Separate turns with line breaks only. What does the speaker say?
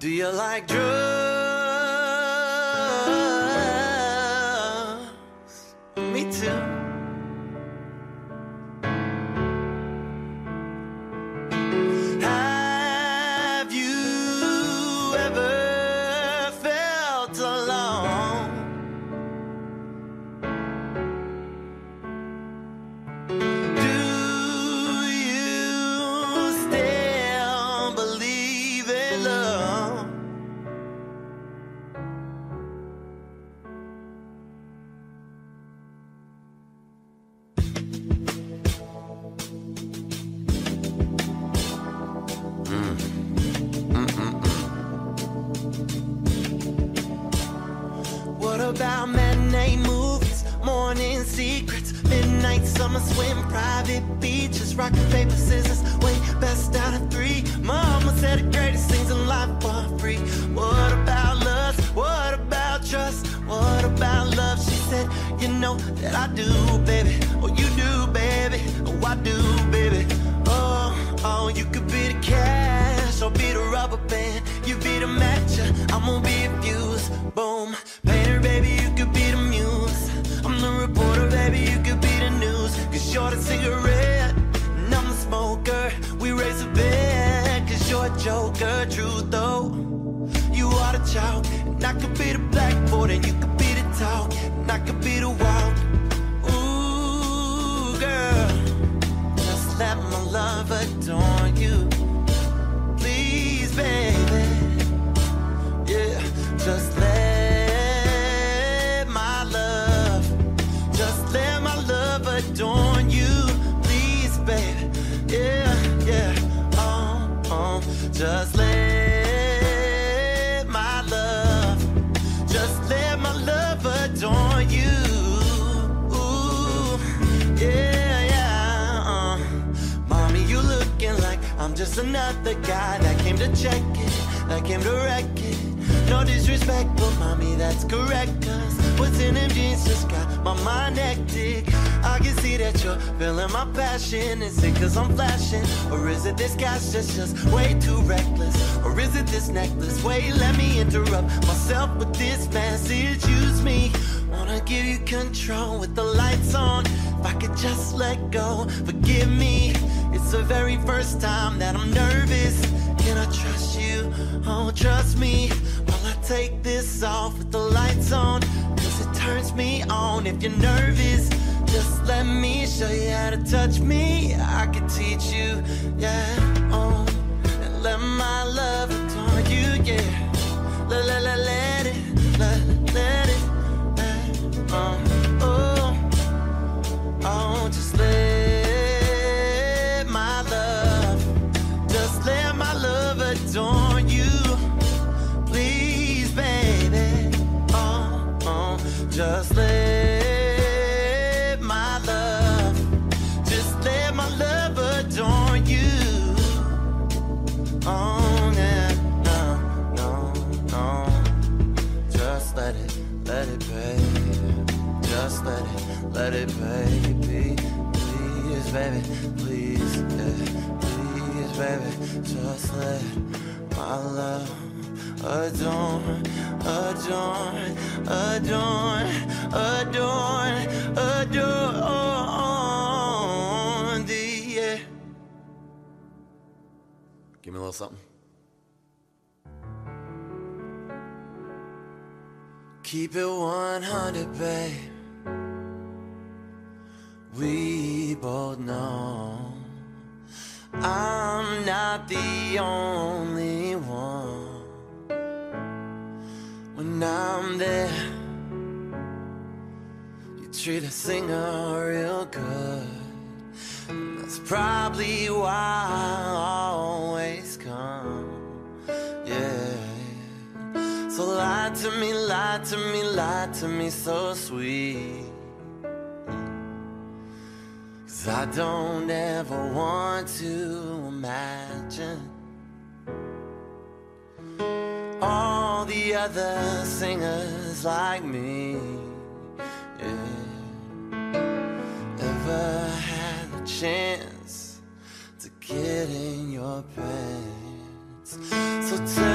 Do you like drugs? Me too. Have you ever felt alone? Do you still believe in love? What about matinee movies, morning secrets, midnight summer swim, private beaches, rock, paper, scissors, wait, best out of three. Mama said the greatest things in life are free. What about lust? What about trust? What about love? She said, you know that I do, baby. Oh, you do, baby. Oh, I do, baby. Oh, you could be the cash or be the rubber band. You be the match, I'm gonna be a fuse. Boom, painter, baby, you could be the muse. I'm the reporter, baby, you could be the news. Cause you're the cigarette, and I'm the smoker. We raise a bed, cause you're a joker. True though, you are the chalk, and I could be the blackboard, and you could be the talk, and I could be the walk. Ooh, girl, just let my love adorn you. Please, baby, yeah, just let my love adorn you. Please, baby, yeah, yeah, just let my love adorn you. Ooh, yeah, yeah, mommy, you looking like I'm just another guy that came to check it, that came to wreck it. No disrespect, but mommy, that's correct. Cause what's in them jeans just got my mind hectic. I can see that you're feeling my passion. Is it cause I'm flashing? Or is it this guy's just way too reckless? Or is it this necklace? Wait, let me interrupt myself with this message. Use me, wanna give you control with the lights on. If I could just let go, forgive me. It's the very first time that I'm nervous. Can I trust you? Oh, trust me while I take this off with the lights on. Cause it turns me on. If you're nervous, just let me show you how to touch me. I can teach you, yeah, and let my love adorn you, yeah. Let it, just let my love adorn you. Please, baby, just let my love adorn you. Oh, yeah, no, just let it, baby. Just let it, baby. Please, baby, please, yeah. Please, baby, just let my love adorn thee, yeah. Give me a little something. Keep it 100, babe. We both know I'm not the only one. When I'm there, you treat a singer real good. And that's probably why I always come, yeah. So lie to me, lie to me, lie to me so sweet. Cause I don't ever want to imagine all the other singers like me, yeah, ever had a chance to get in your pants. So tell